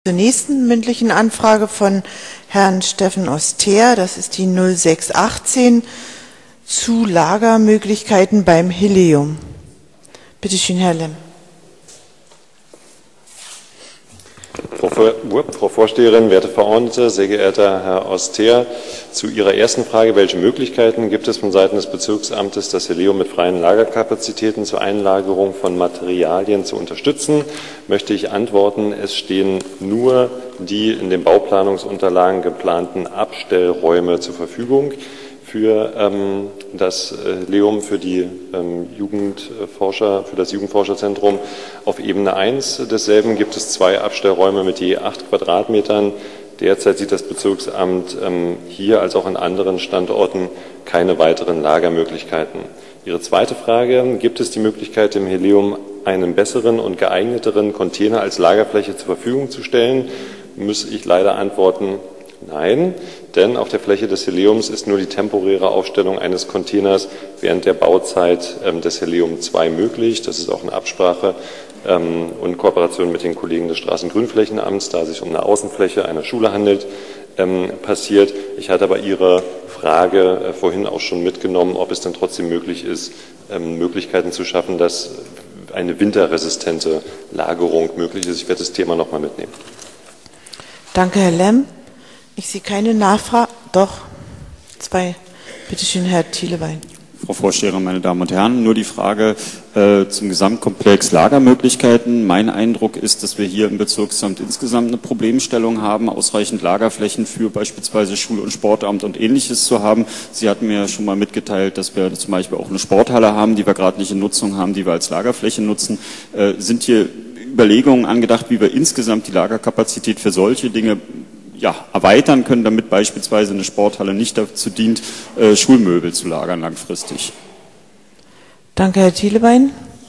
Zur nächsten mündlichen Anfrage von Herrn Steffen Oster, das ist die 0618, zu Lagermöglichkeiten beim Helium. Bitte schön, Herr Lemm. Frau Vorsteherin, werte Verordnete, sehr geehrter Herr Oster, zu Ihrer ersten Frage, welche Möglichkeiten gibt es von Seiten des Bezirksamtes, das Helium mit freien Lagerkapazitäten zur Einlagerung von Materialien zu unterstützen, möchte ich antworten, es stehen nur die in den Bauplanungsunterlagen geplanten Abstellräume zur Verfügung für das Helium, für die für das Jugendforscherzentrum auf Ebene 1 desselben gibt es 2 Abstellräume mit je 8 Quadratmetern. Derzeit sieht das Bezirksamt hier als auch an anderen Standorten keine weiteren Lagermöglichkeiten. Ihre zweite Frage, gibt es die Möglichkeit, dem Helium einen besseren und geeigneteren Container als Lagerfläche zur Verfügung zu stellen? Muss ich leider antworten, nein, denn auf der Fläche des Heliums ist nur die temporäre Aufstellung eines Containers während der Bauzeit des Helium 2 möglich. Das ist auch in Absprache und Kooperation mit den Kollegen des Straßengrünflächenamts, da es sich um eine Außenfläche einer Schule handelt, passiert. Ich hatte aber Ihre Frage vorhin auch schon mitgenommen, ob es denn trotzdem möglich ist, Möglichkeiten zu schaffen, dass eine winterresistente Lagerung möglich ist. Ich werde das Thema noch mal mitnehmen. Danke, Herr Lemm. Ich sehe keine Nachfrage. Doch, 2. Bitte schön, Herr Thielewein. Frau Vorsteherin, meine Damen und Herren, nur die Frage zum Gesamtkomplex Lagermöglichkeiten. Mein Eindruck ist, dass wir hier im Bezirksamt insgesamt eine Problemstellung haben, ausreichend Lagerflächen für beispielsweise Schul- und Sportamt und Ähnliches zu haben. Sie hatten mir ja schon mal mitgeteilt, dass wir zum Beispiel auch eine Sporthalle haben, die wir gerade nicht in Nutzung haben, die wir als Lagerfläche nutzen. Sind hier Überlegungen angedacht, wie wir insgesamt die Lagerkapazität für solche Dinge erweitern können, damit beispielsweise eine Sporthalle nicht dazu dient, Schulmöbel zu lagern langfristig? Danke, Herr Thielewein.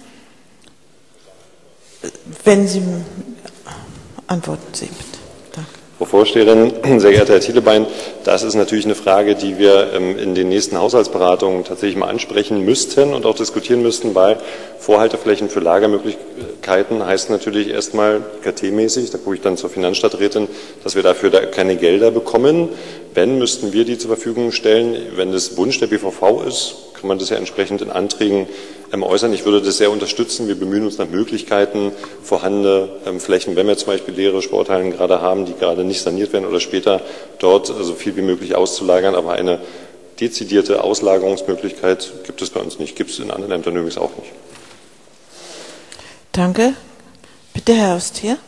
Wenn Sie antworten, Sie bitte. Danke. Frau Vorsteherin, sehr geehrter Herr Thielewein, das ist natürlich eine Frage, die wir in den nächsten Haushaltsberatungen tatsächlich mal ansprechen müssten und auch diskutieren müssten, weil Vorhalteflächen für Lagermöglichkeiten heißt natürlich erstmal KT-mäßig, da gucke ich dann zur Finanzstadträtin, dass wir dafür keine Gelder bekommen. Wenn, müssten wir die zur Verfügung stellen. Wenn das Wunsch der BVV ist, kann man das ja entsprechend in Anträgen äußern. Ich würde das sehr unterstützen. Wir bemühen uns nach Möglichkeiten, vorhandene Flächen, wenn wir zum Beispiel leere Sporthallen gerade haben, die gerade nicht saniert werden oder später dort so viel wie möglich auszulagern. Aber eine dezidierte Auslagerungsmöglichkeit gibt es bei uns nicht. Gibt es in anderen Ämtern übrigens auch nicht. Danke. Bitte, Herr Oster.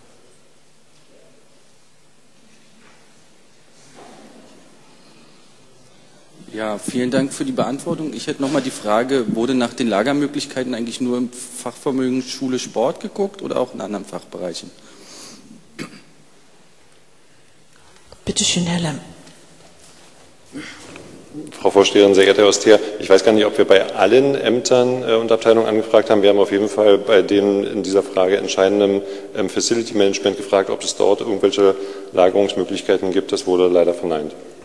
Ja, vielen Dank für die Beantwortung. Ich hätte noch mal die Frage, wurde nach den Lagermöglichkeiten eigentlich nur im Fachvermögen Schule Sport geguckt oder auch in anderen Fachbereichen? Bitte schön, Herr Lemm. Frau Vorsteherin, sehr geehrter Herr Oster, ich weiß gar nicht, ob wir bei allen Ämtern und Abteilungen angefragt haben. Wir haben auf jeden Fall bei dem in dieser Frage entscheidenden Facility Management gefragt, ob es dort irgendwelche Lagerungsmöglichkeiten gibt. Das wurde leider verneint.